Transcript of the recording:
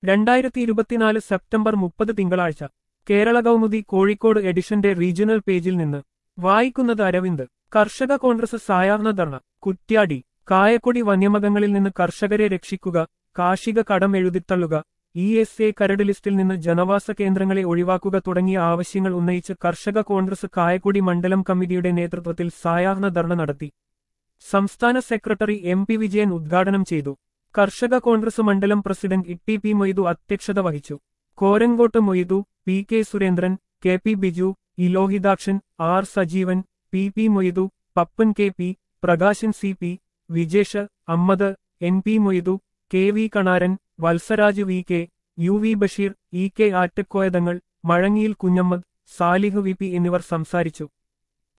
2024 September 30 തിങ്കളാഴ്ച കേരള കൗമുദി കോഴിക്കോട് എഡിഷന്റെ regional പേജിൽ നിന്ന് വായിക്കുന്നത് അരവിന്ദ്. കർഷക കോൺഗ്രസ് സായാഹ്ന ധർണ കുറ്റ്യാടി. കായക്കൊടി വന്യമൃഗങ്ങളിൽ നിന്ന് കർഷകരെ രക്ഷിക്കുക, കാർഷിക കടം എഴുതിത്തള്ളുക, ESA കരട് ലിസ്റ്റിൽ നിന്ന് ജനവാസ കേന്ദ്രങ്ങളെ ഒഴിവാക്കുക തുടങ്ങിയ ആവശ്യങ്ങൾ ഉന്നയിച്ച് കർഷക കോൺഗ്രസ് കായക്കൊടി മണ്ഡലം കമ്മിറ്റിയുടെ നേതൃത്വത്തിൽ സായാഹ്ന ധർണ നടത്തി. സംസ്ഥാന സെക്രട്ടറി MP വിജയൻ ഉദ്ഘാടനം ചെയ്തു. കർഷക കോൺഗ്രസ് മണ്ഡലം പ്രസിഡന്റ് ഇ.ടി. പി. മൊയ്തു അധ്യക്ഷത വഹിച്ചു. Korangott Moidu, P.K. Surendran, K.P. Biju, Elohithakshan, R. Sajeevan, P.P. Moidu, Pappan K.P., Prakashan C.P., Vijesh, Ammad, N.P. Moidu, K.V. Kanaran, Vatsaraj V.K., U.V. Basheer, E.K. Attakoyathangal, മഴങ്ങിയിൽ കുഞ്ഞമ്മദ്, സാലിഹ് V.P. എന്നിവർ സംസാരിച്ചു.